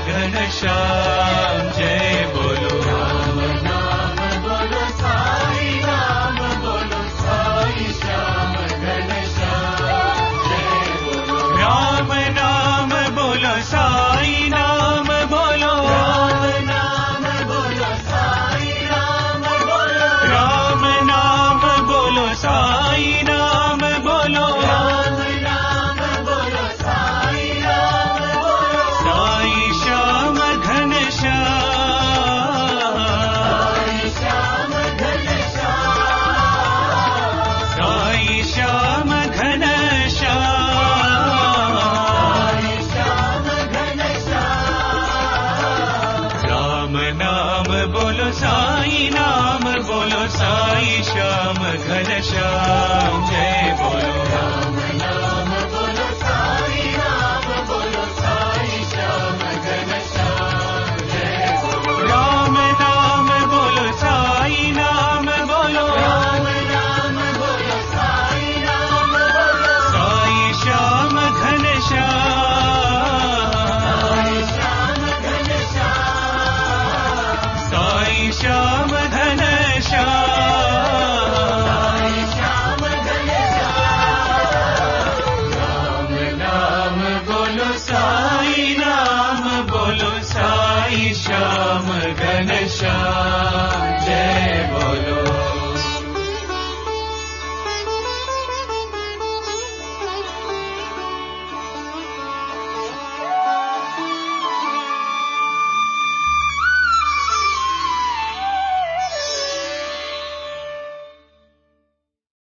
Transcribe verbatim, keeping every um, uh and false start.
घनश्याम जय बोलो राम नाम बोलो साई नाम बोलो साई श्याम घनश्याम जय बोलो राम नाम बोलो साई नाम बोलो राम नाम बोलो साई नाम बोलो राम नाम बोलो साई नाम बोलो राम नाम बोलो साई नाम बोलो साई श्याम घनश्याम साई श्याम घनश्याम साई श्याम घनश्याम साई श्याम घनश्याम राम नाम बोलो साई नाम बोलो साई श्याम घनश्याम